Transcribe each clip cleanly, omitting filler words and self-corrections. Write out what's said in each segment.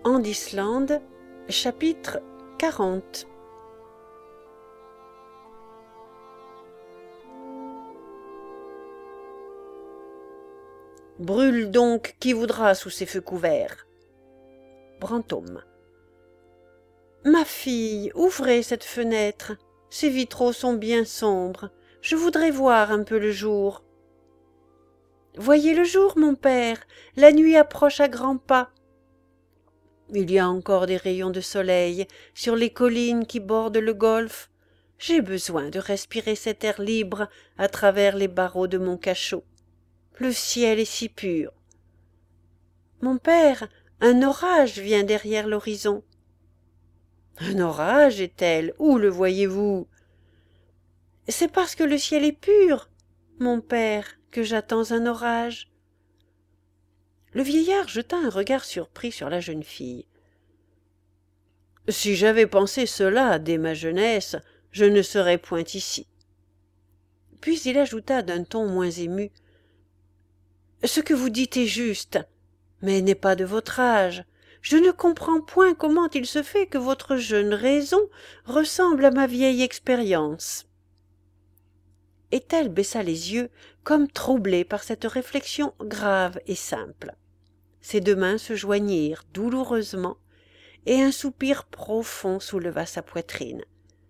Andisland, chapitre 40. Brûle donc qui voudra sous ces feux couverts. Brantôme. Ma fille, ouvrez cette fenêtre. Ces vitraux sont bien sombres. Je voudrais voir un peu le jour. Voyez le jour, mon père. La nuit approche à grands pas. Il y a encore des rayons de soleil sur les collines qui bordent le golfe. J'ai besoin de respirer cet air libre à travers les barreaux de mon cachot. Le ciel est si pur. Mon père, un orage vient derrière l'horizon. Un orage, est-elle? Où le voyez-vous? C'est parce que le ciel est pur, mon père, que j'attends un orage. Le vieillard jeta un regard surpris sur la jeune fille. Si j'avais pensé cela dès ma jeunesse, je ne serais point ici. Puis il ajouta d'un ton moins ému. Ce que vous dites est juste, mais n'est pas de votre âge. Je ne comprends point comment il se fait que votre jeune raison ressemble à ma vieille expérience. Ethel baissa les yeux, comme troublée par cette réflexion grave et simple. Ses deux mains se joignirent douloureusement, et un soupir profond souleva sa poitrine.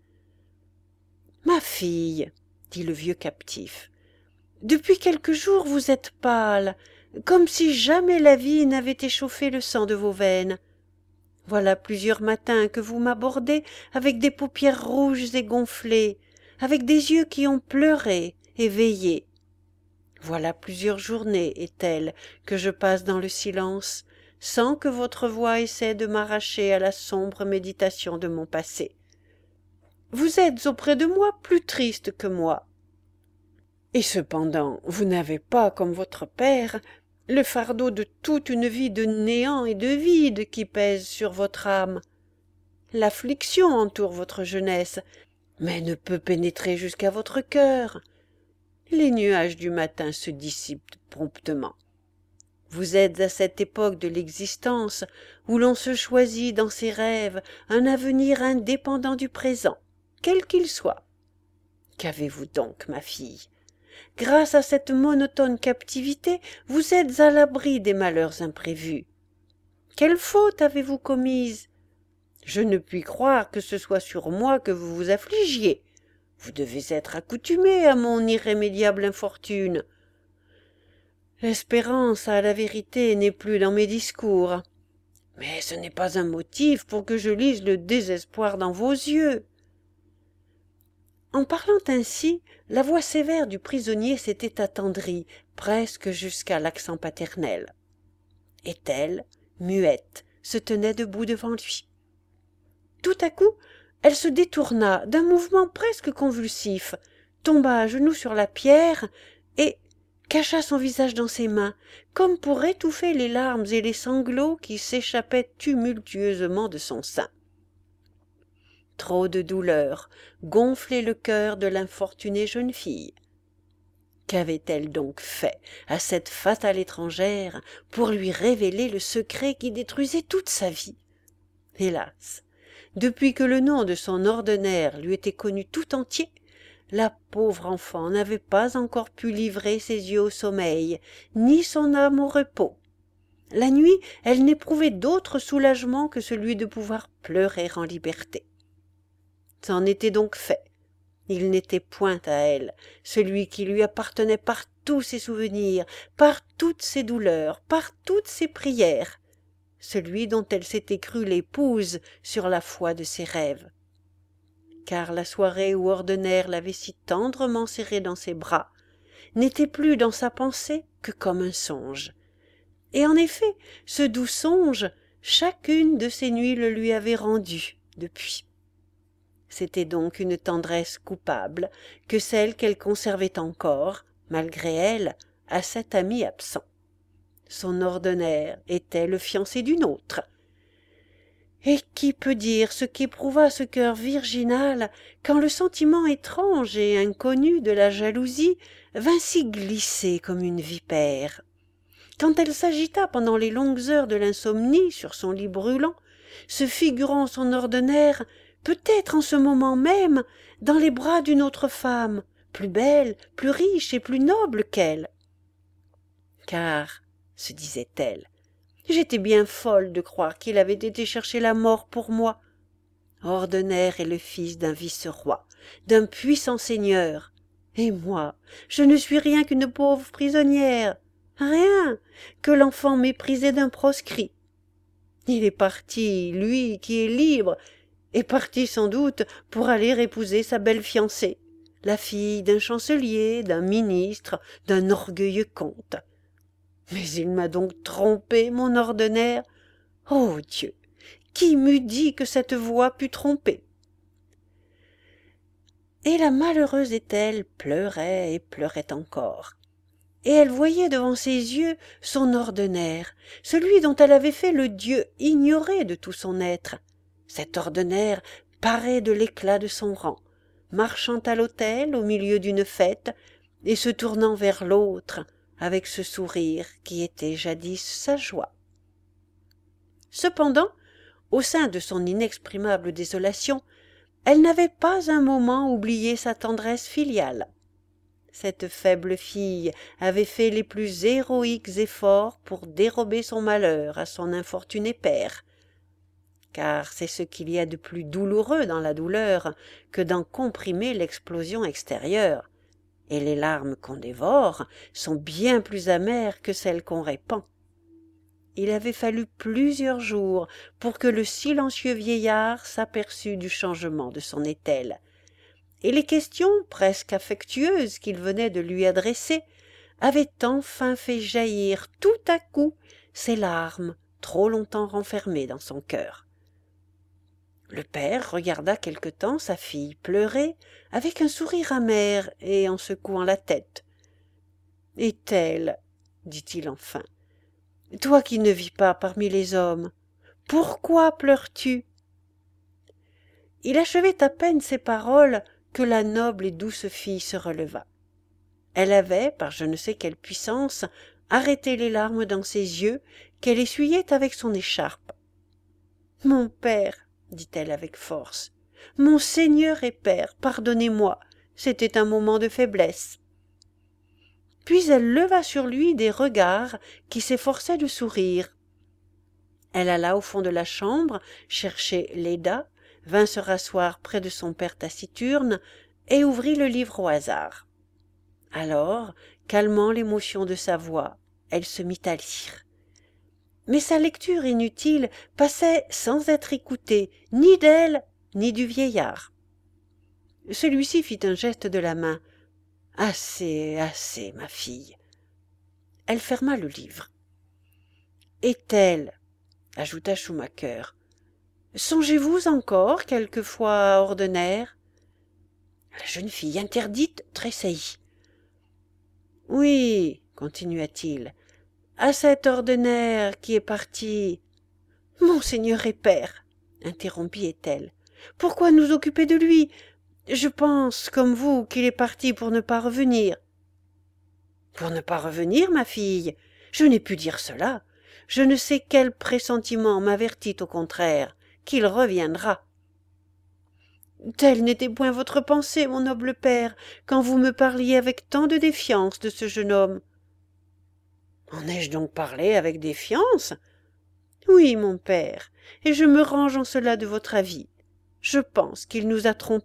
« Ma fille, dit le vieux captif, depuis quelques jours vous êtes pâle, comme si jamais la vie n'avait échauffé le sang de vos veines. Voilà plusieurs matins que vous m'abordez avec des paupières rouges et gonflées, avec des yeux qui ont pleuré et veillé. Voilà plusieurs journées, est-elle, que je passe dans le silence, sans que votre voix essaie de m'arracher à la sombre méditation de mon passé. Vous êtes auprès de moi plus triste que moi. Et cependant, vous n'avez pas, comme votre père, le fardeau de toute une vie de néant et de vide qui pèse sur votre âme. L'affliction entoure votre jeunesse, mais ne peut pénétrer jusqu'à votre cœur. Les nuages du matin se dissipent promptement. Vous êtes à cette époque de l'existence où l'on se choisit dans ses rêves un avenir indépendant du présent, quel qu'il soit. Qu'avez-vous donc, ma fille? Grâce à cette monotone captivité, vous êtes à l'abri des malheurs imprévus. Quelle faute avez-vous commise? Je ne puis croire que ce soit sur moi que vous vous affligiez. Vous devez être accoutumé à mon irrémédiable infortune. L'espérance à la vérité n'est plus dans mes discours. Mais ce n'est pas un motif pour que je lise le désespoir dans vos yeux. En parlant ainsi, la voix sévère du prisonnier s'était attendrie, presque jusqu'à l'accent paternel. Ethel, muette, se tenait debout devant lui. Tout à coup, elle se détourna d'un mouvement presque convulsif, tomba à genoux sur la pierre et cacha son visage dans ses mains, comme pour étouffer les larmes et les sanglots qui s'échappaient tumultueusement de son sein. Trop de douleur gonflait le cœur de l'infortunée jeune fille. Qu'avait-elle donc fait à cette fatale étrangère pour lui révéler le secret qui détruisait toute sa vie? Hélas, depuis que le nom de son ordinaire lui était connu tout entier, la pauvre enfant n'avait pas encore pu livrer ses yeux au sommeil, ni son âme au repos. La nuit, elle n'éprouvait d'autre soulagement que celui de pouvoir pleurer en liberté. C'en était donc fait. Il n'était point à elle, celui qui lui appartenait par tous ses souvenirs, par toutes ses douleurs, par toutes ses prières, celui dont elle s'était crue l'épouse sur la foi de ses rêves. Car la soirée où Ordinaire l'avait si tendrement serrée dans ses bras n'était plus dans sa pensée que comme un songe. Et en effet, ce doux songe, chacune de ces nuits le lui avait rendu depuis. C'était donc une tendresse coupable que celle qu'elle conservait encore, malgré elle, à cet ami absent. Son Ordinaire était le fiancé d'une autre. Et qui peut dire ce qu'éprouva ce cœur virginal quand le sentiment étrange et inconnu de la jalousie vint s'y glisser comme une vipère? quand elle s'agita pendant les longues heures de l'insomnie sur son lit brûlant, se figurant son ordinaire, peut-être en ce moment même, dans les bras d'une autre femme, plus belle, plus riche et plus noble qu'elle. Car, se disait-elle, j'étais bien folle de croire qu'il avait été chercher la mort pour moi. Ordinaire est le fils d'un vice-roi, d'un puissant seigneur, et moi, je ne suis rien qu'une pauvre prisonnière, rien, que l'enfant méprisé d'un proscrit. Il est parti, lui qui est libre, est parti sans doute pour aller épouser sa belle fiancée, la fille d'un chancelier, d'un ministre, d'un orgueilleux comte. Mais il m'a donc trompé, mon ordinaire. Ô Dieu, qui m'eût dit que cette voix pût tromper? Et la malheureuse Ethel pleurait et pleurait encore. Et elle voyait devant ses yeux son ordinaire, celui dont elle avait fait le Dieu ignoré de tout son être. Cet ordinaire paré de l'éclat de son rang, marchant à l'autel au milieu d'une fête, et se tournant vers l'autre avec ce sourire qui était jadis sa joie. Cependant, au sein de son inexprimable désolation, elle n'avait pas un moment oublié sa tendresse filiale. Cette faible fille avait fait les plus héroïques efforts pour dérober son malheur à son infortuné père, car c'est ce qu'il y a de plus douloureux dans la douleur que d'en comprimer l'explosion extérieure, et les larmes qu'on dévore sont bien plus amères que celles qu'on répand. Il avait fallu plusieurs jours pour que le silencieux vieillard s'aperçût du changement de son Ethel, et les questions presque affectueuses qu'il venait de lui adresser avaient enfin fait jaillir tout à coup ces larmes trop longtemps renfermées dans son cœur. Le père regarda quelque temps sa fille pleurer avec un sourire amer et en secouant la tête. « Ethel, dit-il enfin, toi qui ne vis pas parmi les hommes, pourquoi pleures-tu » Il achevait à peine ces paroles que la noble et douce fille se releva. Elle avait, par je ne sais quelle puissance, arrêté les larmes dans ses yeux qu'elle essuyait avec son écharpe. « Mon père, dit-elle avec force, mon Seigneur et Père, pardonnez-moi, c'était un moment de faiblesse. » Puis elle leva sur lui des regards qui s'efforçaient de sourire. Elle alla au fond de la chambre chercher Léda, vint se rasseoir près de son père taciturne et ouvrit le livre au hasard. Alors, calmant l'émotion de sa voix, elle se mit à lire. Mais sa lecture inutile passait sans être écoutée ni d'elle ni du vieillard. Celui-ci fit un geste de la main. « Assez, assez, ma fille. » Elle ferma le livre. « Est-elle, ajouta Schumacher, songez-vous encore quelquefois à Ordinaire ?» La jeune fille interdite tressaillit. « Oui, continua-t-il, à cet Ordinaire qui est parti. »« Monseigneur et père, interrompit Ethel, pourquoi nous occuper de lui? Je pense, comme vous, qu'il est parti pour ne pas revenir. » « Pour ne pas revenir, ma fille? Je n'ai pu dire cela. Je ne sais quel pressentiment m'avertit au contraire, qu'il reviendra. » « Telle n'était point votre pensée, mon noble père, quand vous me parliez avec tant de défiance de ce jeune homme. »« En ai-je donc parlé avec défiance? » ?»« Oui, mon père, et je me range en cela de votre avis. Je pense qu'il nous a trompés. »«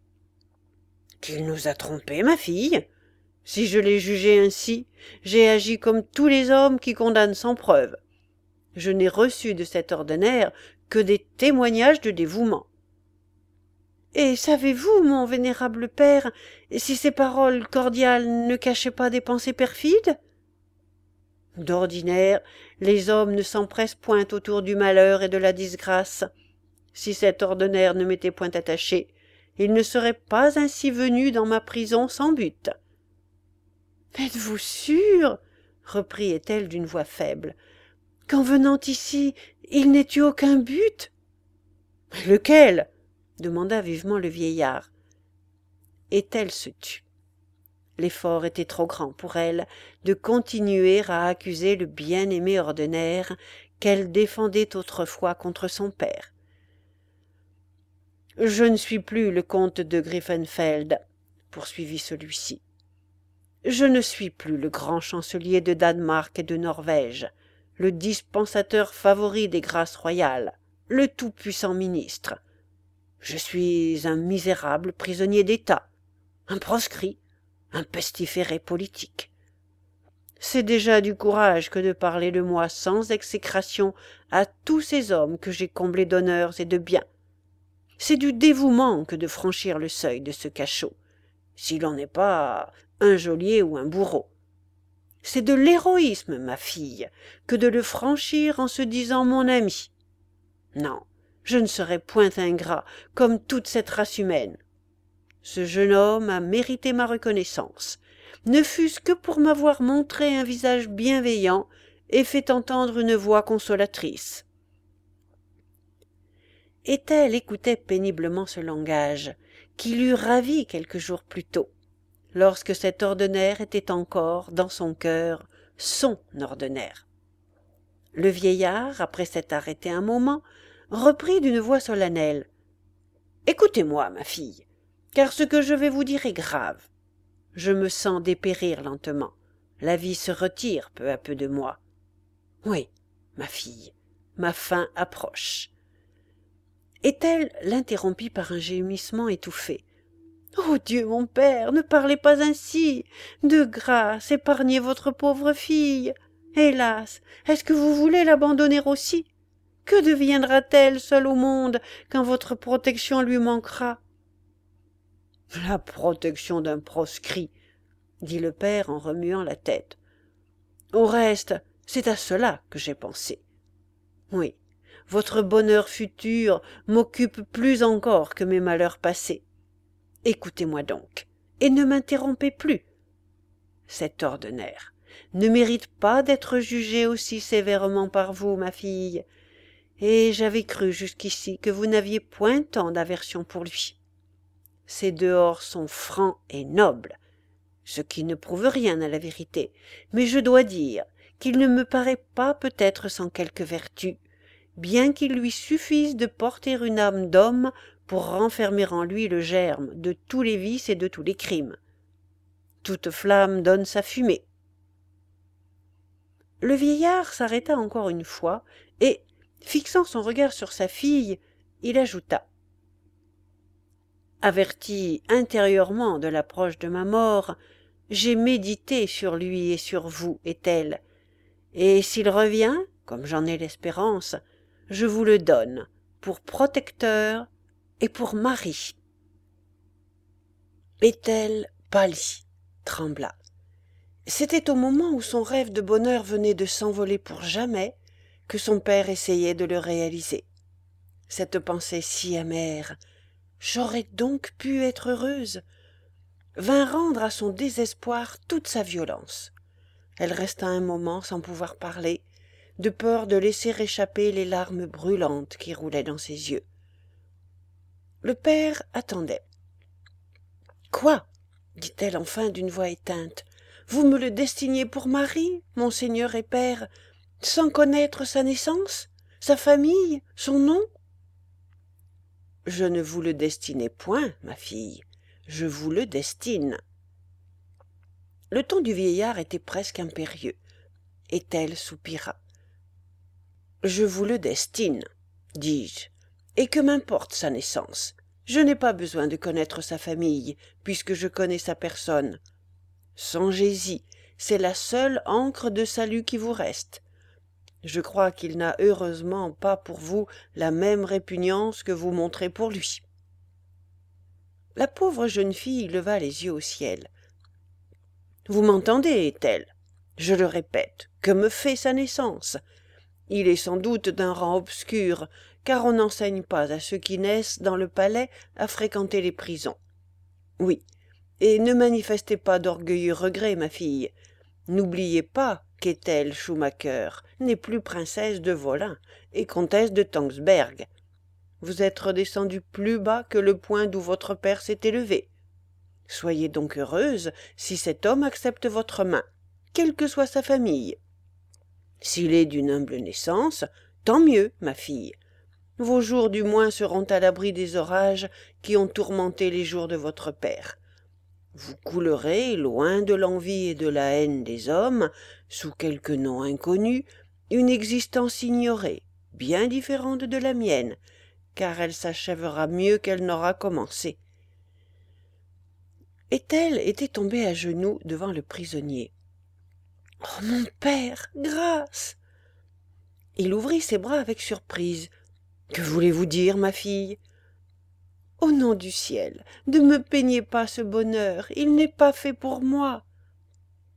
Qu'il nous a trompés, ma fille? Si je l'ai jugé ainsi, j'ai agi comme tous les hommes qui condamnent sans preuve. Je n'ai reçu de cet ordinaire que des témoignages de dévouement. » « Et savez-vous, mon vénérable père, si ces paroles cordiales ne cachaient pas des pensées perfides? » « D'ordinaire, les hommes ne s'empressent point autour du malheur et de la disgrâce. Si cet ordinaire ne m'était point attaché, il ne serait pas ainsi venu dans ma prison sans but. »« Êtes-vous sûre, reprit-elle d'une voix faible, qu'en venant ici, il n'ait eu aucun but? »« Lequel ? demanda vivement le vieillard. Ethel se tut. L'effort était trop grand pour elle de continuer à accuser le bien-aimé ordinaire qu'elle défendait autrefois contre son père. « Je ne suis plus le comte de Griffenfeld, » poursuivit celui-ci. « Je ne suis plus le grand chancelier de Danemark et de Norvège, le dispensateur favori des grâces royales, le tout-puissant ministre. Je suis un misérable prisonnier d'État, un proscrit, un pestiféré politique. C'est déjà du courage que de parler de moi sans exécration à tous ces hommes que j'ai comblés d'honneurs et de biens. C'est du dévouement que de franchir le seuil de ce cachot, si l'on n'est pas un geôlier ou un bourreau. C'est de l'héroïsme, ma fille, que de le franchir en se disant mon ami. Non, je ne serai point ingrat comme toute cette race humaine. Ce jeune homme a mérité ma reconnaissance, ne fût-ce que pour m'avoir montré un visage bienveillant et fait entendre une voix consolatrice. » Ethel écoutait péniblement ce langage, qui l'eût ravi quelques jours plus tôt, lorsque cet ordinaire était encore, dans son cœur, son ordinaire. Le vieillard, après s'être arrêté un moment, reprit d'une voix solennelle. « Écoutez-moi, ma fille, car ce que je vais vous dire est grave. Je me sens dépérir lentement. La vie se retire peu à peu de moi. Oui, ma fille, ma fin approche. » Ethel l'interrompit par un gémissement étouffé. « Oh Dieu, mon père, ne parlez pas ainsi. De grâce, épargnez votre pauvre fille. Hélas, est-ce que vous voulez l'abandonner aussi? Que deviendra-t-elle seule au monde quand votre protection lui manquera? » « La protection d'un proscrit, » dit le père en remuant la tête. « Au reste, c'est à cela que j'ai pensé. Oui, votre bonheur futur m'occupe plus encore que mes malheurs passés. Écoutez-moi donc, et ne m'interrompez plus. Cet ordinaire ne mérite pas d'être jugé aussi sévèrement par vous, ma fille, et j'avais cru jusqu'ici que vous n'aviez point tant d'aversion pour lui. Ses dehors sont francs et nobles, ce qui ne prouve rien à la vérité, mais je dois dire qu'il ne me paraît pas peut-être sans quelque vertu, bien qu'il lui suffise de porter une âme d'homme pour renfermer en lui le germe de tous les vices et de tous les crimes. Toute flamme donne sa fumée. » Le vieillard s'arrêta encore une fois, et, fixant son regard sur sa fille, il ajouta. Averti intérieurement de l'approche de ma mort, j'ai médité sur lui et sur vous, Ethel, et s'il revient, comme j'en ai l'espérance, je vous le donne pour protecteur et pour mari. Ethel pâlit, trembla. C'était au moment où son rêve de bonheur venait de s'envoler pour jamais que son père essayait de le réaliser. Cette pensée si amère, j'aurais donc pu être heureuse, vint rendre à son désespoir toute sa violence. Elle resta un moment sans pouvoir parler, de peur de laisser échapper les larmes brûlantes qui roulaient dans ses yeux. Le père attendait. « Quoi ?» dit-elle enfin d'une voix éteinte. « Vous me le destiniez pour mari, monseigneur et père, sans connaître sa naissance, sa famille, son nom ?»« Je ne vous le destinais point, ma fille, je vous le destine. » Le ton du vieillard était presque impérieux. Ethel soupira. « Je vous le destine, dis-je, et que m'importe sa naissance. Je n'ai pas besoin de connaître sa famille, puisque je connais sa personne. Songez-y, c'est la seule ancre de salut qui vous reste. Je crois qu'il n'a heureusement pas pour vous la même répugnance que vous montrez pour lui. » La pauvre jeune fille leva les yeux au ciel. « Vous m'entendez, Ethel ? Je le répète, que me fait sa naissance ? Il est sans doute d'un rang obscur, car on n'enseigne pas à ceux qui naissent dans le palais à fréquenter les prisons. Oui, et ne manifestez pas d'orgueilleux regrets, ma fille. N'oubliez pas qu'Ethel Schumacher n'est plus princesse de Volin et comtesse de Tangsberg. Vous êtes redescendu plus bas que le point d'où votre père s'est élevé. Soyez donc heureuse si cet homme accepte votre main, quelle que soit sa famille. S'il est d'une humble naissance, tant mieux, ma fille. Vos jours du moins seront à l'abri des orages qui ont tourmenté les jours de votre père. Vous coulerez, loin de l'envie et de la haine des hommes, sous quelque nom inconnu, une existence ignorée, bien différente de la mienne, car elle s'achèvera mieux qu'elle n'aura commencé. Ethel était tombée à genoux devant le prisonnier. « Oh, mon père, grâce !» Il ouvrit ses bras avec surprise. « Que voulez-vous dire, ma fille ?»« Au nom du ciel, ne me peignez pas ce bonheur, il n'est pas fait pour moi. »« Ethel, »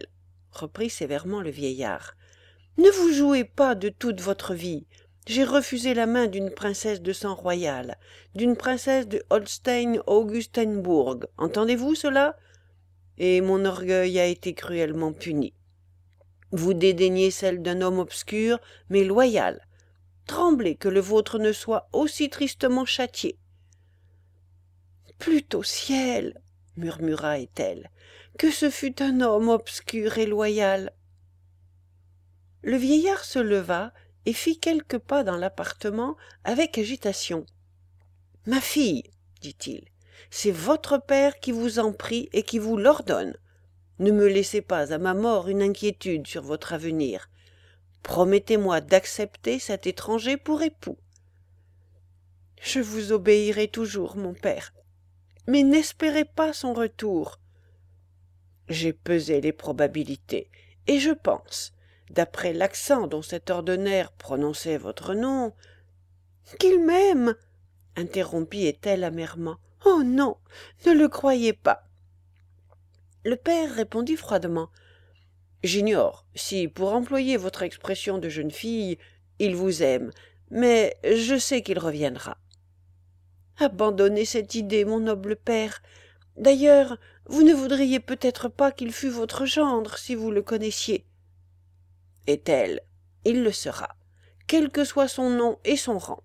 reprit sévèrement le vieillard, « ne vous jouez pas de toute votre vie. J'ai refusé la main d'une princesse de sang royal, d'une princesse de Holstein-Augustenbourg. Entendez-vous cela? Et mon orgueil a été cruellement puni. Vous dédaignez celle d'un homme obscur, mais loyal. Tremblez que le vôtre ne soit aussi tristement châtié. « Plût au ciel, » murmura Ethel, « que ce fût un homme obscur et loyal. » Le vieillard se leva et fit quelques pas dans l'appartement avec agitation. « Ma fille, dit-il, c'est votre père qui vous en prie et qui vous l'ordonne. Ne me laissez pas à ma mort une inquiétude sur votre avenir. Promettez-moi d'accepter cet étranger pour époux. »« Je vous obéirai toujours, mon père, mais n'espérez pas son retour. » J'ai pesé les probabilités, et je pense, d'après l'accent dont cet ordinaire prononçait votre nom, « Qu'il m'aime !» interrompit Ethel amèrement. « Oh non, ne le croyez pas. » Le père répondit froidement. « J'ignore si, pour employer votre expression de jeune fille, il vous aime, mais je sais qu'il reviendra. » Abandonnez cette idée, mon noble père. D'ailleurs, vous ne voudriez peut-être pas qu'il fût votre gendre, si vous le connaissiez. Est-elle, il le sera, quel que soit son nom et son rang.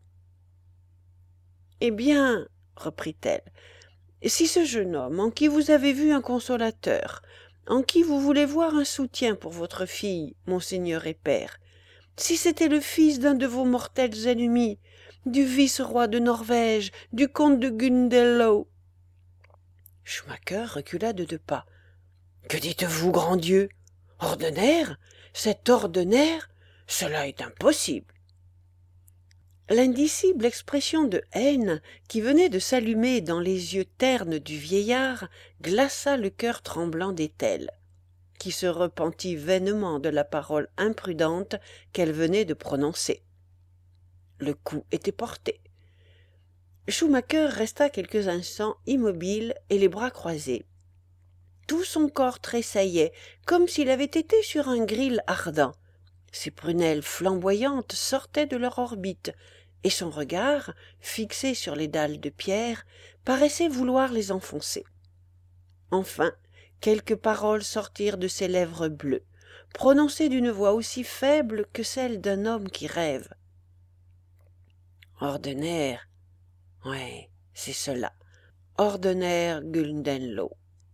Eh bien, reprit-elle, si ce jeune homme, en qui vous avez vu un consolateur, en qui vous voulez voir un soutien pour votre fille, monseigneur et père, si c'était le fils d'un de vos mortels ennemis, du vice-roi de Norvège, du comte de Gundello. Schumacher recula de 2 pas. Que dites-vous, grand Dieu? Ordinaire? Cet ordinaire? Cela est impossible. L'indicible expression de haine qui venait de s'allumer dans les yeux ternes du vieillard glaça le cœur tremblant d'Ethel, qui se repentit vainement de la parole imprudente qu'elle venait de prononcer. Le coup était porté. Schumacher resta quelques instants immobile et les bras croisés. Tout son corps tressaillait comme s'il avait été sur un grill ardent. Ses prunelles flamboyantes sortaient de leur orbite, et son regard, fixé sur les dalles de pierre, paraissait vouloir les enfoncer. Enfin, quelques paroles sortirent de ses lèvres bleues, prononcées d'une voix aussi faible que celle d'un homme qui rêve. Ordinaire, ouais, c'est cela. Ordinaire Gundenlo.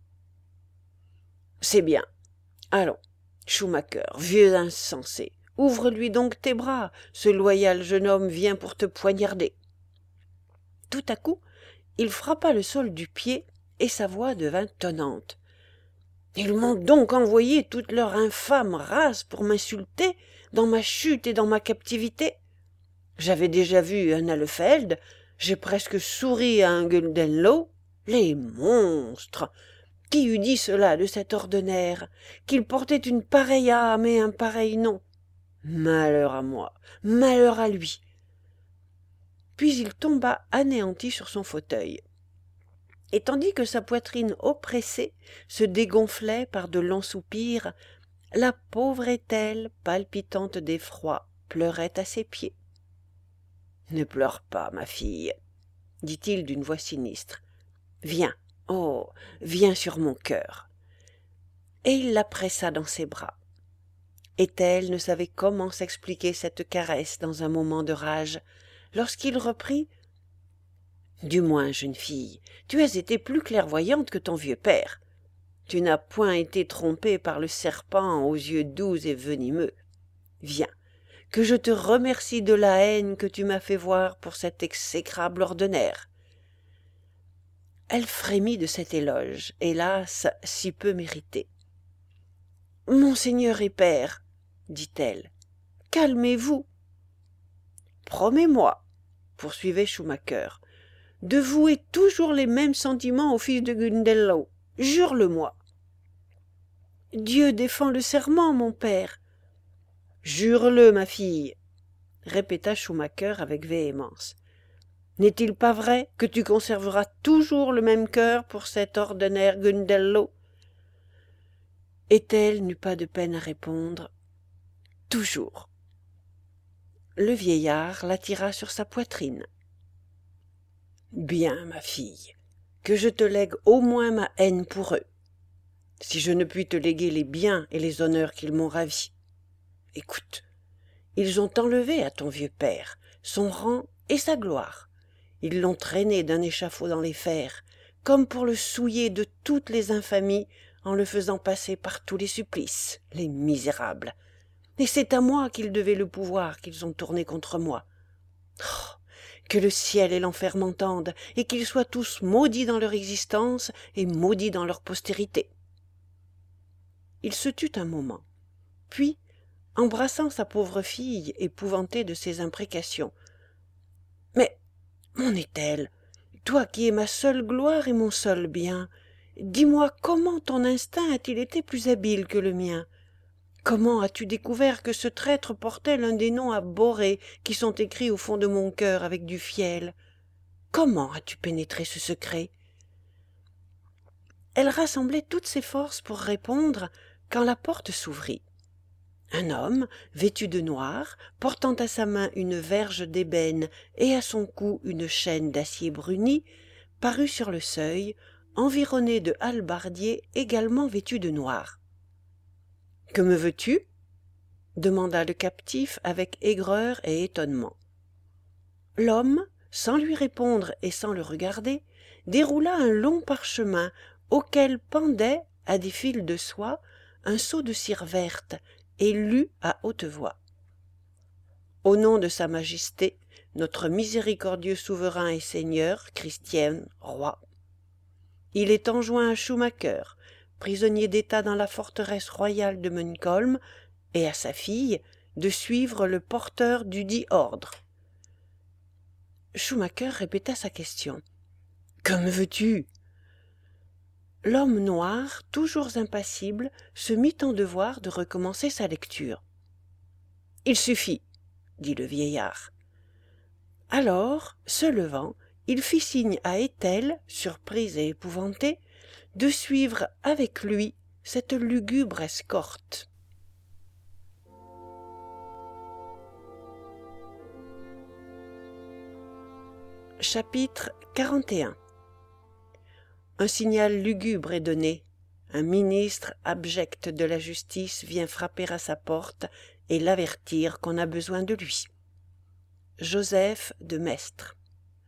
C'est bien. Allons, Schumacher, vieux insensé, ouvre-lui donc tes bras, ce loyal jeune homme vient pour te poignarder. Tout à coup, il frappa le sol du pied et sa voix devint tonnante. Ils m'ont donc envoyé toute leur infâme race pour m'insulter dans ma chute et dans ma captivité. J'avais déjà vu un Allefeld, j'ai presque souri à un Gundenlo. Les monstres! Qui eût dit cela de cet ordinaire, qu'il portait une pareille âme et un pareil nom? Malheur à moi, malheur à lui. Puis il tomba anéanti sur son fauteuil. Et tandis que sa poitrine oppressée se dégonflait par de longs soupirs, la pauvre Ethel, palpitante d'effroi, pleurait à ses pieds. « Ne pleure pas, ma fille, » dit-il d'une voix sinistre. « Viens, oh, viens sur mon cœur. » Et il la pressa dans ses bras. Ethel ne savait comment s'expliquer cette caresse dans un moment de rage, lorsqu'il reprit Du moins, jeune fille, tu as été plus clairvoyante que ton vieux père. Tu n'as point été trompée par le serpent aux yeux doux et venimeux. Viens, que je te remercie de la haine que tu m'as fait voir pour cet exécrable ordinaire. » Elle frémit de cet éloge, hélas, si peu mérité. « Monseigneur et père, dit-elle, calmez-vous. »« Promets-moi, poursuivait Schumacher, de vouer toujours les mêmes sentiments au fils de Gundello. Jure-le-moi. »« Dieu défend le serment, mon père. »« Jure-le, ma fille, » répéta Schumacher avec véhémence. « N'est-il pas vrai que tu conserveras toujours le même cœur pour cet ordinaire Gundello ?» Ethel n'eut pas de peine à répondre. « Toujours. » Le vieillard l'attira sur sa poitrine. « Bien, ma fille, que je te lègue au moins ma haine pour eux, si je ne puis te léguer les biens et les honneurs qu'ils m'ont ravis. Écoute, ils ont enlevé à ton vieux père son rang et sa gloire. Ils l'ont traîné d'un échafaud dans les fers, comme pour le souiller de toutes les infamies en le faisant passer par tous les supplices, les misérables. Et c'est à moi qu'ils devaient le pouvoir qu'ils ont tourné contre moi. Oh, que le ciel et l'enfer m'entendent, et qu'ils soient tous maudits dans leur existence et maudits dans leur postérité. » Il se tut un moment, puis, embrassant sa pauvre fille, épouvanté de ses imprécations. « Mais, mon Ethel, toi qui es ma seule gloire et mon seul bien, dis-moi comment ton instinct a-t-il été plus habile que le mien? Comment as-tu découvert que ce traître portait l'un des noms abhorrés qui sont écrits au fond de mon cœur avec du fiel? Comment as-tu pénétré ce secret? » Elle rassemblait toutes ses forces pour répondre quand la porte s'ouvrit. Un homme, vêtu de noir, portant à sa main une verge d'ébène et à son cou une chaîne d'acier bruni, parut sur le seuil, environné de hallebardiers également vêtus de noir. « Que me veux-tu » demanda le captif avec aigreur et étonnement. L'homme, sans lui répondre et sans le regarder, déroula un long parchemin auquel pendait, à des fils de soie, un seau de cire verte, et lut à haute voix. « Au nom de Sa Majesté, notre miséricordieux souverain et seigneur, Christian, roi. Il est enjoint à Schumacher, prisonnier d'État dans la forteresse royale de Munkholm, et à sa fille, de suivre le porteur du dit ordre. » Schumacher répéta sa question. « Que me veux-tu » L'homme noir, toujours impassible, se mit en devoir de recommencer sa lecture. « Il suffit, » dit le vieillard. Alors, se levant, il fit signe à Ethel, surprise et épouvantée, de suivre avec lui cette lugubre escorte. Chapitre 41. Un signal lugubre est donné. Un ministre abject de la justice vient frapper à sa porte et l'avertir qu'on a besoin de lui. Joseph de Maistre.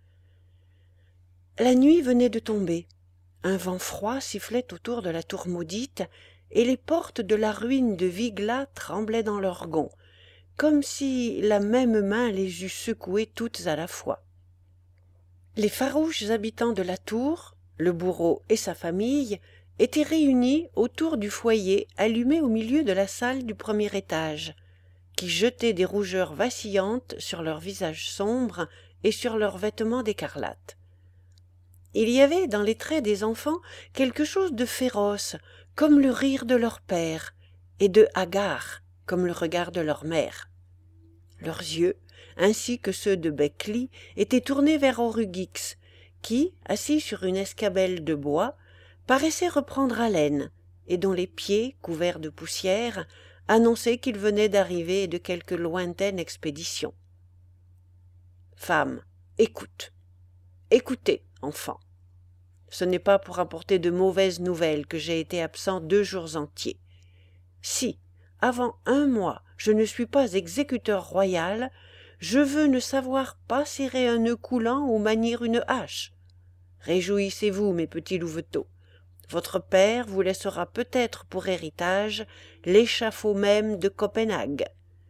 La nuit venait de tomber. Un vent froid sifflait autour de la tour maudite, et les portes de la ruine de Wigla tremblaient dans leurs gonds, comme si la même main les eût secouées toutes à la fois. Les farouches habitants de la tour, le bourreau et sa famille, étaient réunis autour du foyer allumé au milieu de la salle du premier étage, qui jetait des rougeurs vacillantes sur leurs visages sombres et sur leurs vêtements d'écarlate. Il y avait dans les traits des enfants quelque chose de féroce, comme le rire de leur père, et de hagard, comme le regard de leur mère. Leurs yeux, ainsi que ceux de Beckley, étaient tournés vers Orugix, qui, assis sur une escabelle de bois, paraissait reprendre haleine, et dont les pieds, couverts de poussière, annonçaient qu'il venait d'arriver de quelque lointaine expédition. « Femme, écoute. Écoutez, enfant. Ce n'est pas pour apporter de mauvaises nouvelles que j'ai été absent 2 jours entiers. Si, avant 1 mois, je ne suis pas exécuteur royal, je veux ne savoir pas serrer un nœud coulant ou manier une hache. Réjouissez-vous, mes petits louveteaux. Votre père vous laissera peut-être pour héritage l'échafaud même de Copenhague.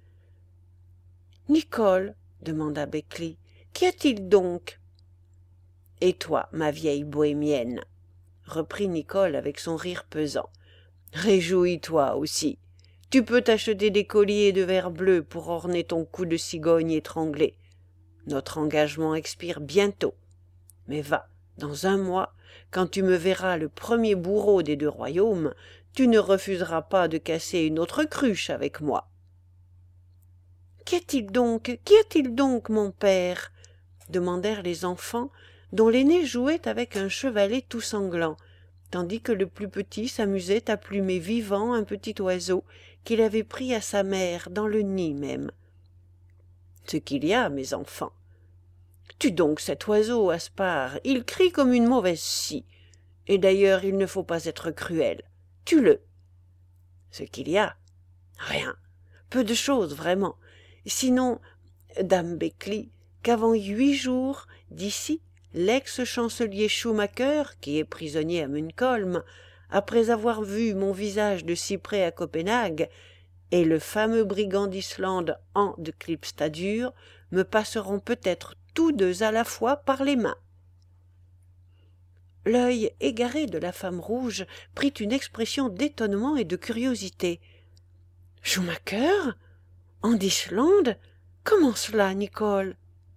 Nicole, demanda Beckley, qu'y a-t-il donc? Et toi, ma vieille bohémienne, reprit Nicole avec son rire pesant, réjouis-toi aussi. Tu peux t'acheter des colliers de verre bleu pour orner ton cou de cigogne étranglée. Notre engagement expire bientôt. Mais va, dans un mois, quand tu me verras le premier bourreau des 2 royaumes, tu ne refuseras pas de casser une autre cruche avec moi. Qu'y a-t-il donc, mon père? Demandèrent les enfants, dont l'aîné jouait avec un chevalet tout sanglant, tandis que le plus petit s'amusait à plumer vivant un petit oiseau qu'il avait pris à sa mère dans le nid même. Ce qu'il y a, mes enfants. Tue donc cet oiseau, Aspar, il crie comme une mauvaise scie, et d'ailleurs il ne faut pas être cruel. Tue-le. Ce qu'il y a? Rien. Peu de choses, vraiment. Sinon, dame Beckley, qu'avant 8 jours, d'ici, l'ex-chancelier Schumacher, qui est prisonnier à Munkholm, après avoir vu mon visage de si près à Copenhague, et le fameux brigand d'Islande Hans de Klipstadur me passeront peut-être tous 2 à la fois par les mains. L'œil égaré de la femme rouge prit une expression d'étonnement et de curiosité. « Schumacher? Hans d'Islande? Comment cela, Nicole ?»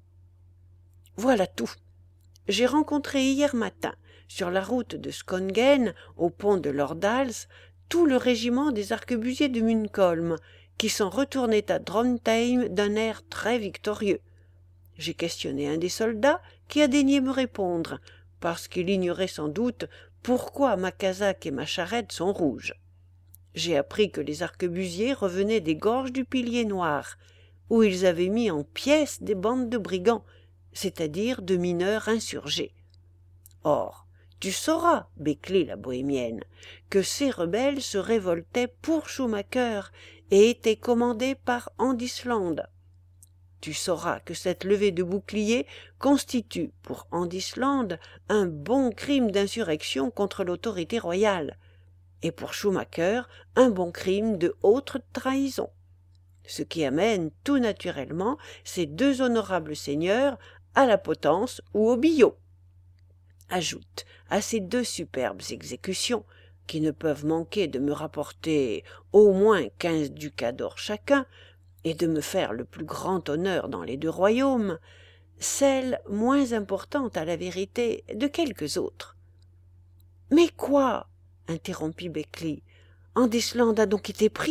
Voilà tout. J'ai rencontré hier matin, sur la route de Skøngen, au pont de Lordals, tout le régiment des arquebusiers de Munkholm, qui s'en retournait à Drontheim d'un air très victorieux. J'ai questionné un des soldats qui a daigné me répondre, parce qu'il ignorait sans doute pourquoi ma casaque et ma charrette sont rouges. J'ai appris que les arquebusiers revenaient des gorges du Pilier Noir, où ils avaient mis en pièces des bandes de brigands, c'est-à-dire de mineurs insurgés. Or, tu sauras, Beckley la bohémienne, que ces rebelles se révoltaient pour Schumacher et étaient commandés par Hans d'Islande. Tu sauras que cette levée de boucliers constitue pour Hans d'Islande un bon crime d'insurrection contre l'autorité royale, et pour Schumacher un bon crime de haute trahison, ce qui amène tout naturellement ces 2 honorables seigneurs à la potence ou au billot. Ajoute à ces 2 superbes exécutions, qui ne peuvent manquer de me rapporter au moins 15 ducats d'or chacun, et de me faire le plus grand honneur dans les 2 royaumes, celle moins importante à la vérité de quelques autres. « Mais quoi ?» interrompit Beckley. « Hans d'Islande a donc été pris ?»«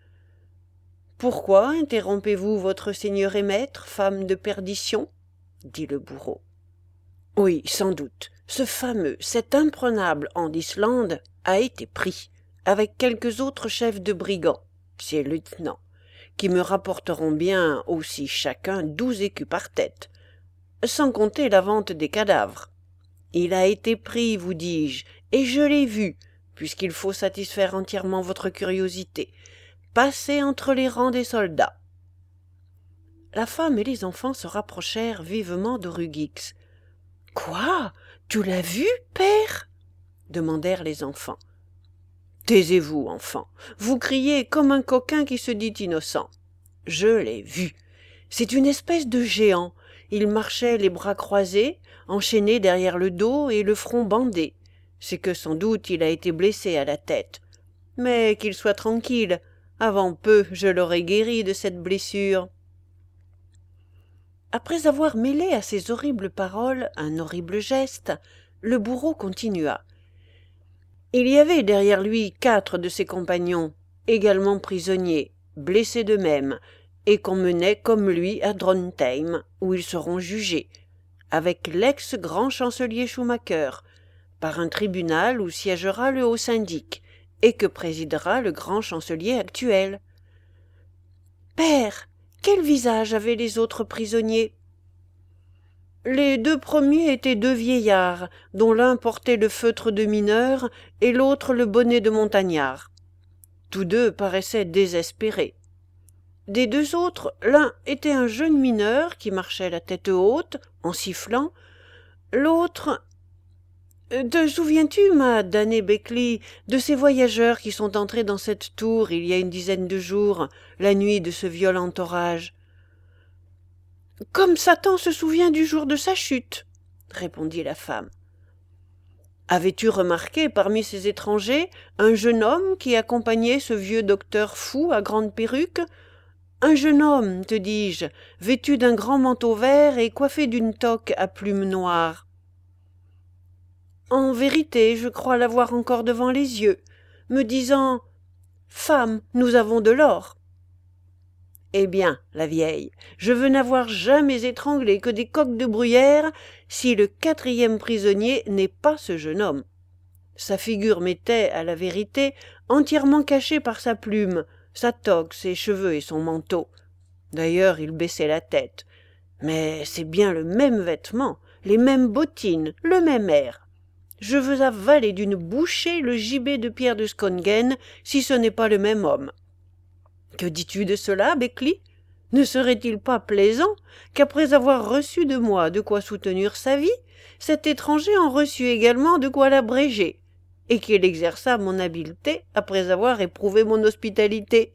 Pourquoi interrompez-vous votre seigneur et maître, femme de perdition ?» dit le bourreau. « Oui, sans doute, ce fameux, cet imprenable Hans d'Islande a été pris, avec quelques autres chefs de brigands, ses lieutenants, qui me rapporteront bien aussi chacun 12 écus par tête, sans compter la vente des cadavres. Il a été pris, vous dis-je, et je l'ai vu, puisqu'il faut satisfaire entièrement votre curiosité, passer entre les rangs des soldats. » La femme et les enfants se rapprochèrent vivement de Rugix. « Quoi? Tu l'as vu, père ?» demandèrent les enfants. « Taisez-vous, enfants, vous criez comme un coquin qui se dit innocent. Je l'ai vu. C'est une espèce de géant. Il marchait les bras croisés, enchaîné derrière le dos et le front bandé. C'est que sans doute il a été blessé à la tête. Mais qu'il soit tranquille, avant peu je l'aurai guéri de cette blessure. » Après avoir mêlé à ces horribles paroles un horrible geste, le bourreau continua. Il y avait derrière lui 4 de ses compagnons, également prisonniers, blessés d'eux-mêmes, et qu'on menait comme lui à Drontheim, où ils seront jugés, avec l'ex-grand chancelier Schumacher, par un tribunal où siégera le haut syndic, et que présidera le grand chancelier actuel. « Père, quel visage avaient les autres prisonniers ?» Les 2 premiers étaient 2 vieillards, dont l'un portait le feutre de mineur et l'autre le bonnet de montagnard. Tous 2 paraissaient désespérés. Des deux autres, l'un était un jeune mineur qui marchait la tête haute, en sifflant. L'autre... Te souviens-tu, ma damnée Beckley, de ces voyageurs qui sont entrés dans cette tour il y a une dizaine de jours, la nuit de ce violent orage? Comme Satan se souvient du jour de sa chute, répondit la femme. Avais-tu remarqué parmi ces étrangers un jeune homme qui accompagnait ce vieux docteur fou à grande perruque? Un jeune homme, te dis-je, vêtu d'un grand manteau vert et coiffé d'une toque à plumes noires. En vérité, je crois l'avoir encore devant les yeux, me disant « Femme, nous avons de l'or ». Eh bien, la vieille, je veux n'avoir jamais étranglé que des coqs de bruyère si le quatrième prisonnier n'est pas ce jeune homme. Sa figure m'était, à la vérité, entièrement cachée par sa plume, sa toque, ses cheveux et son manteau. D'ailleurs, il baissait la tête. Mais c'est bien le même vêtement, les mêmes bottines, le même air. Je veux avaler d'une bouchée le gibet de Pierre de Skonghen si ce n'est pas le même homme. Que dis-tu de cela, Beckley? Ne serait-il pas plaisant qu'après avoir reçu de moi de quoi soutenir sa vie, cet étranger en reçût également de quoi l'abréger, et qu'il exerçât mon habileté après avoir éprouvé mon hospitalité?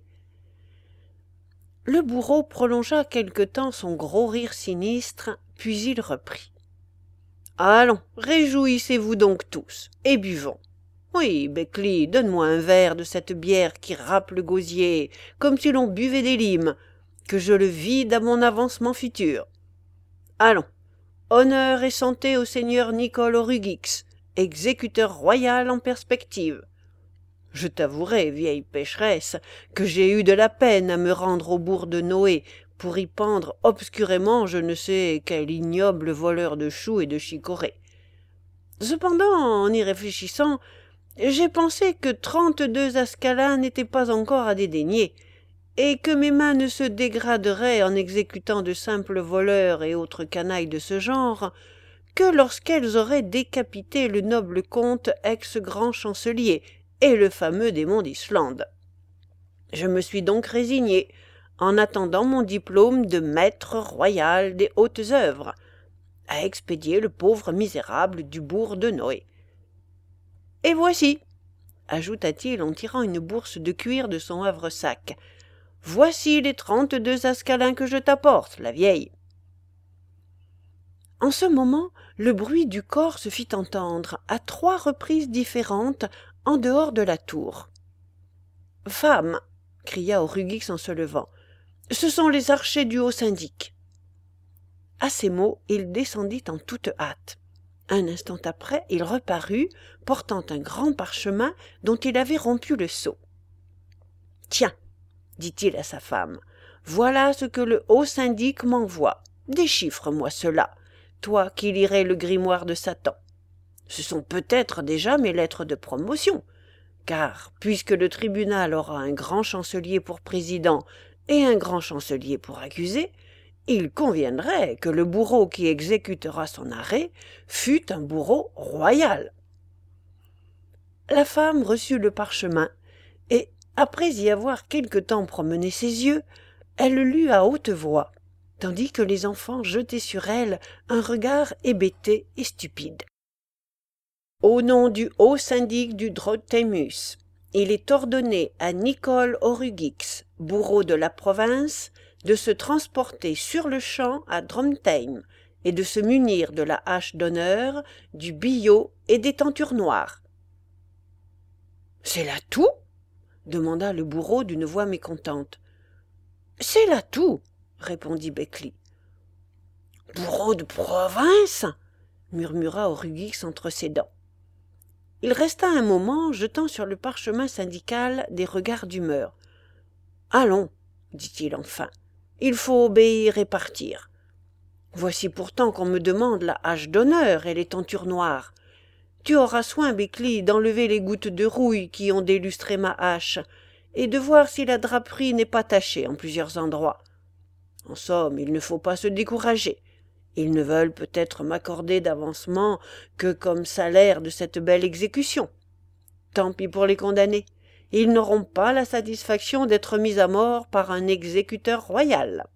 Le bourreau prolongea quelque temps son gros rire sinistre, puis il reprit. Allons, réjouissez-vous donc tous, et buvons. Oui, Beckley, donne-moi un verre de cette bière qui râpe le gosier, comme si l'on buvait des limes, que je le vide à mon avancement futur. Allons, honneur et santé au seigneur Nicole Orugix, exécuteur royal en perspective. Je t'avouerai, vieille pécheresse, que j'ai eu de la peine à me rendre au bourg de Noé pour y pendre obscurément je ne sais quel ignoble voleur de choux et de chicorées. Cependant, en y réfléchissant, j'ai pensé que 32 ascalins n'étaient pas encore à dédaigner, et que mes mains ne se dégraderaient en exécutant de simples voleurs et autres canailles de ce genre, que lorsqu'elles auraient décapité le noble comte ex-grand chancelier et le fameux démon d'Islande. Je me suis donc résigné, en attendant mon diplôme de maître royal des hautes œuvres, à expédier le pauvre misérable du bourg de Noé. Et voici, ajouta-t-il en tirant une bourse de cuir de son havresac, voici les 32 ascalins que je t'apporte, la vieille. En ce moment, le bruit du corps se fit entendre à 3 reprises différentes en dehors de la tour. « Femme !» cria Orugix en se levant. « Ce sont les archers du haut syndic. » À ces mots, il descendit en toute hâte. Un instant après, il reparut, portant un grand parchemin dont il avait rompu le sceau. « Tiens, dit-il à sa femme, voilà ce que le haut syndic m'envoie. Déchiffre-moi cela, toi qui lirais le grimoire de Satan. Ce sont peut-être déjà mes lettres de promotion, car, puisque le tribunal aura un grand chancelier pour président et un grand chancelier pour accusé, il conviendrait que le bourreau qui exécutera son arrêt fût un bourreau royal. » La femme reçut le parchemin, et, après y avoir quelque temps promené ses yeux, elle le lut à haute voix, tandis que les enfants jetaient sur elle un regard hébété et stupide. Au nom du haut syndic du Drothemus, il est ordonné à Nicole Orugix, bourreau de la province, de se transporter sur-le-champ à Drontheim et de se munir de la hache d'honneur, du billot et des tentures noires. « C'est là tout ?» demanda le bourreau d'une voix mécontente. « C'est là tout !» répondit Beckley. « Bourreau de province !» murmura Orugix entre ses dents. Il resta un moment jetant sur le parchemin syndical des regards d'humeur. « Allons, dit-il enfin, il faut obéir et partir. Voici pourtant qu'on me demande la hache d'honneur et les tentures noires. Tu auras soin, Beckley, d'enlever les gouttes de rouille qui ont délustré ma hache, et de voir si la draperie n'est pas tachée en plusieurs endroits. En somme, il ne faut pas se décourager. Ils ne veulent peut-être m'accorder d'avancement que comme salaire de cette belle exécution. Tant pis pour les condamnés. ils n'auront pas la satisfaction d'être mis à mort par un exécuteur royal.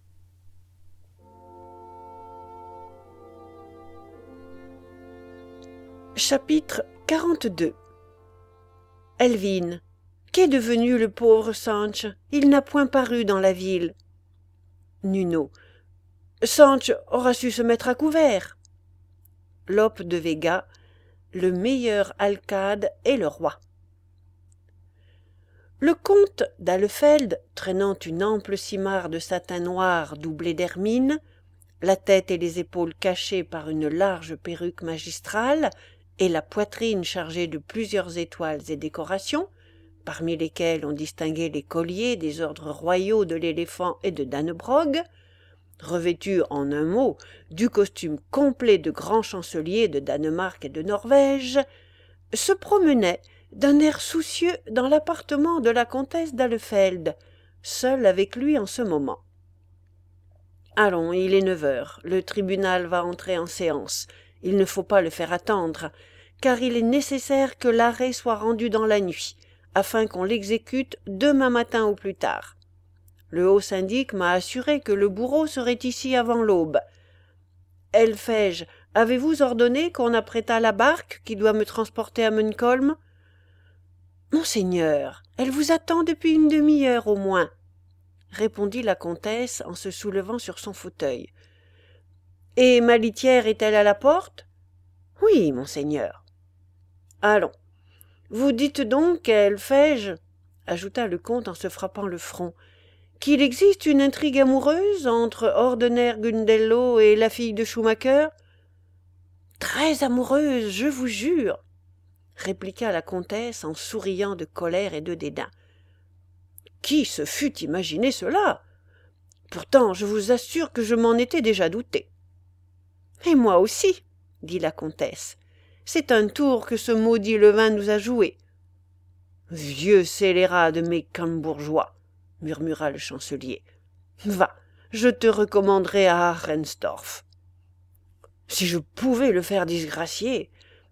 Chapitre 42. Elvin. Qu'est devenu le pauvre Sanche? Il n'a point paru dans la ville. Nuno. Sanche aura su se mettre à couvert. Lope de Vega. Le meilleur alcade est le roi. Le comte d'Ahlefeld, traînant une ample simarre de satin noir doublée d'hermine, la tête et les épaules cachées par une large perruque magistrale et la poitrine chargée de plusieurs étoiles et décorations, parmi lesquelles on distinguait les colliers des ordres royaux de l'éléphant et de Dannebrog, revêtu en un mot du costume complet de grand chancelier de Danemark et de Norvège, se promenait d'un air soucieux dans l'appartement de la comtesse d'Ahlefeld, seul avec lui en ce moment. « Allons, il est 9 heures, le tribunal va entrer en séance, il ne faut pas le faire attendre, car il est nécessaire que l'arrêt soit rendu dans la nuit, afin qu'on l'exécute demain matin au plus tard. Le haut syndic m'a assuré que le bourreau serait ici avant l'aube. Elphège, avez-vous ordonné qu'on apprêtât la barque qui doit me transporter à Munkholm ? Monseigneur, elle vous attend depuis une demi-heure au moins, répondit la comtesse en se soulevant sur son fauteuil. Et ma litière est-elle à la porte ? Oui, monseigneur. Allons. Vous dites donc, Elphège, ajouta le comte en se frappant le front, qu'il existe une intrigue amoureuse entre Ordener Gundello et la fille de Schumacher ? Très amoureuse, je vous jure, répliqua la comtesse en souriant de colère et de dédain. Qui se fût imaginé cela ? Pourtant, je vous assure que je m'en étais déjà douté. Et moi aussi, dit la comtesse. C'est un tour que ce maudit levain nous a joué. Vieux scélérat de Mecklembourgeois, murmura le chancelier. Va, je te recommanderai à Arenstorff. Si je pouvais le faire disgracier.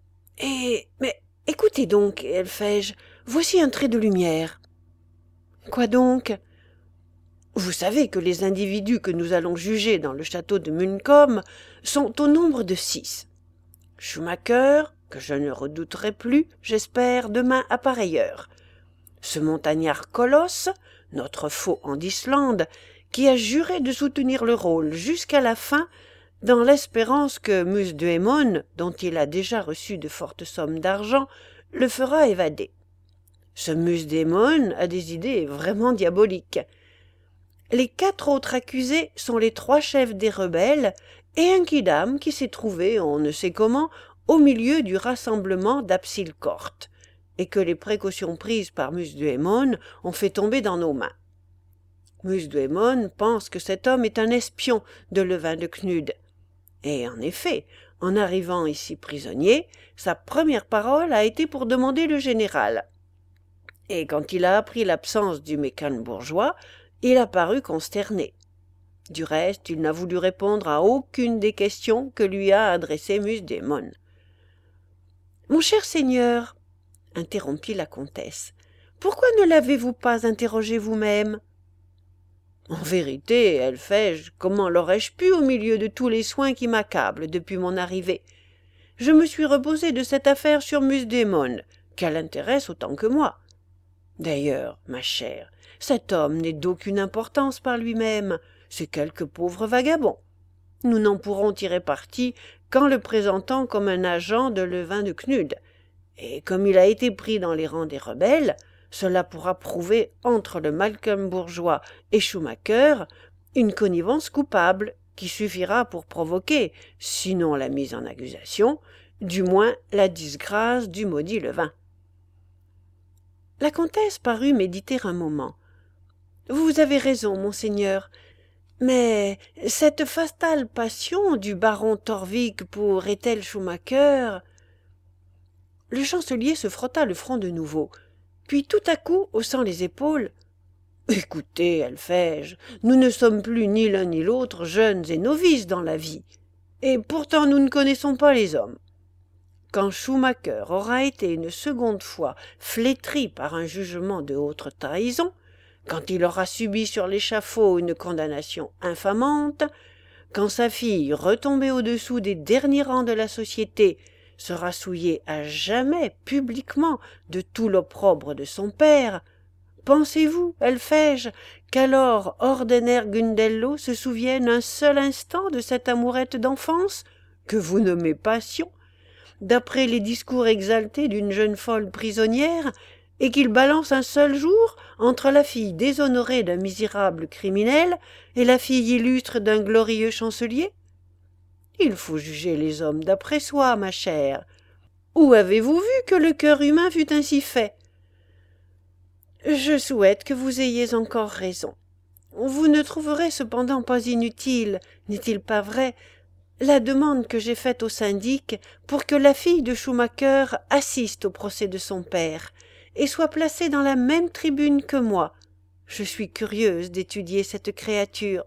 Mais écoutez donc, Elphège, voici un trait de lumière. Quoi donc ? Vous savez que les individus que nous allons juger dans le château de Munkholm sont au nombre de 6. Schumacher, que je ne redouterai plus, j'espère, demain à pareille heure. Ce montagnard colosse, notre faux en d'Islande, qui a juré de soutenir le rôle jusqu'à la fin, dans l'espérance que Musdémon, dont il a déjà reçu de fortes sommes d'argent, le fera évader. Ce Musdémon a des idées vraiment diaboliques. Les 4 autres accusés sont les 3 chefs des rebelles et un quidam qui s'est trouvé, on ne sait comment, au milieu du rassemblement d'Apsilcourt, et que les précautions prises par Musdémon ont fait tomber dans nos mains. Musdémon pense que cet homme est un espion de Levin de Knudt. Et en effet, en arrivant ici prisonnier, sa première parole a été pour demander le général. Et quand il a appris l'absence du Mecklembourgeois, il a paru consterné. Du reste, il n'a voulu répondre à aucune des questions que lui a adressées Musdémon. « Mon cher seigneur, interrompit la comtesse, pourquoi ne l'avez-vous pas interrogé vous-même ? En vérité, Elphège, comment l'aurais-je pu au milieu de tous les soins qui m'accablent depuis mon arrivée ? Je me suis reposé de cette affaire sur Musdémon, qu'elle intéresse autant que moi. D'ailleurs, ma chère, cet homme n'est d'aucune importance par lui-même, c'est quelque pauvre vagabond. Nous n'en pourrons tirer parti qu'en le présentant comme un agent de Levin de Knudt, et comme il a été pris dans les rangs des rebelles, cela pourra prouver entre le Mecklembourgeois et Schumacher une connivence coupable qui suffira pour provoquer, sinon la mise en accusation, du moins la disgrâce du maudit Levin. La comtesse parut méditer un moment. « Vous avez raison, monseigneur, mais cette fatale passion du baron Torvik pour Ethel Schumacher… » Le chancelier se frotta le front de nouveau, puis tout à coup, haussant les épaules, « Écoutez, Elphège, nous ne sommes plus ni l'un ni l'autre jeunes et novices dans la vie, et pourtant nous ne connaissons pas les hommes. quand Schumacher aura été une seconde fois flétri par un jugement de haute trahison, quand il aura subi sur l'échafaud une condamnation infamante, quand sa fille, retombée au-dessous des derniers rangs de la société, sera souillée à jamais publiquement de tout l'opprobre de son père, pensez-vous, Elphège, qu'alors Ordener-Gundello se souvienne un seul instant de cette amourette d'enfance que vous nommez passion, d'après les discours exaltés d'une jeune folle prisonnière, et qu'il balance un seul jour entre la fille déshonorée d'un misérable criminel et la fille illustre d'un glorieux chancelier? Il faut juger les hommes d'après soi, ma chère. Où avez-vous vu que le cœur humain fût ainsi fait? Je souhaite que vous ayez encore raison. Vous ne trouverez cependant pas inutile, n'est-il pas vrai, la demande que j'ai faite au syndic pour que la fille de Schumacher assiste au procès de son père et soit placée dans la même tribune que moi. Je suis curieuse d'étudier cette créature.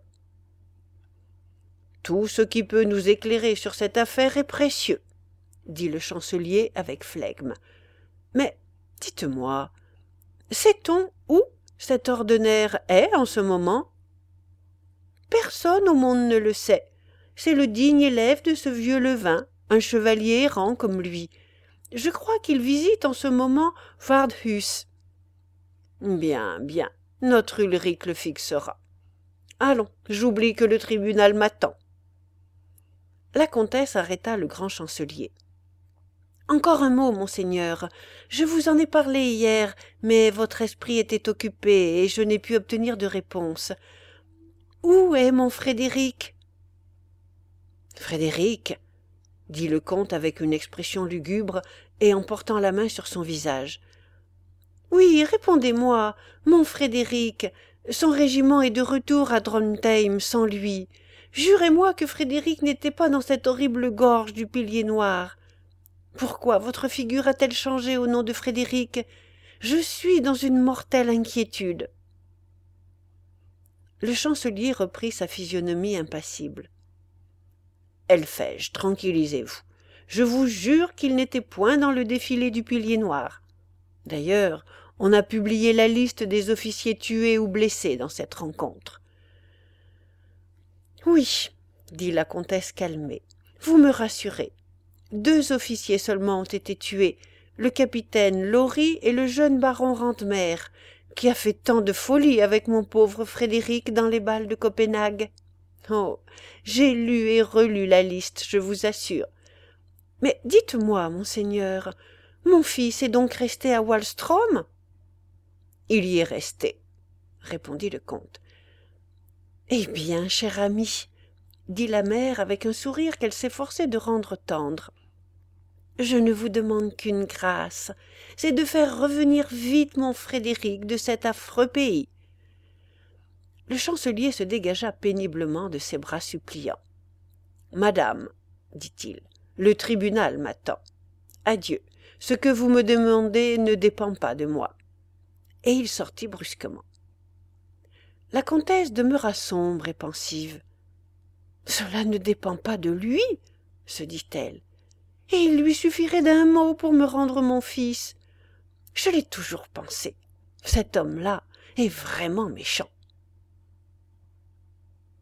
Tout ce qui peut nous éclairer sur cette affaire est précieux, dit le chancelier avec flegme. Mais dites-moi, sait-on où cet ordinaire est en ce moment? Personne au monde ne le sait. C'est le digne élève de ce vieux levain, un chevalier errant comme lui. Je crois qu'il visite en ce moment Vardhus. Bien, bien, notre Ulrich le fixera. Allons, j'oublie que le tribunal m'attend. La comtesse arrêta le grand chancelier. Encore un mot, monseigneur. Je vous en ai parlé hier, mais votre esprit était occupé et je n'ai pu obtenir de réponse. Où est mon Frédéric? Frédéric, dit le comte avec une expression lugubre et en portant la main sur son visage. Oui, répondez-moi, mon Frédéric. Son régiment est de retour à Drontheim sans lui. Jurez-moi que Frédéric n'était pas dans cette horrible gorge du Pilier Noir. Pourquoi votre figure a-t-elle changé au nom de Frédéric? Je suis dans une mortelle inquiétude. Le chancelier reprit sa physionomie impassible. Elphège, tranquillisez-vous. Je vous jure qu'il n'était point dans le défilé du Pilier Noir. D'ailleurs, on a publié la liste des officiers tués ou blessés dans cette rencontre. Oui, dit la comtesse calmée, vous me rassurez. 2 officiers seulement ont été tués, le capitaine Laurie et le jeune baron Randmer, qui a fait tant de folie avec mon pauvre Frédéric dans les bals de Copenhague. Oh, j'ai lu et relu la liste, je vous assure. Mais dites-moi, monseigneur, mon fils est donc resté à Wallström? Il y est resté, répondit le comte. Eh bien, cher ami, dit la mère avec un sourire qu'elle s'efforçait de rendre tendre, je ne vous demande qu'une grâce, c'est de faire revenir vite mon Frédéric de cet affreux pays. Le chancelier se dégagea péniblement de ses bras suppliants. Madame, dit-il, le tribunal m'attend. Adieu, ce que vous me demandez ne dépend pas de moi. Et il sortit brusquement. La comtesse demeura sombre et pensive. Cela ne dépend pas de lui, se dit-elle. Et il lui suffirait d'un mot pour me rendre mon fils. Je l'ai toujours pensé. Cet homme-là est vraiment méchant.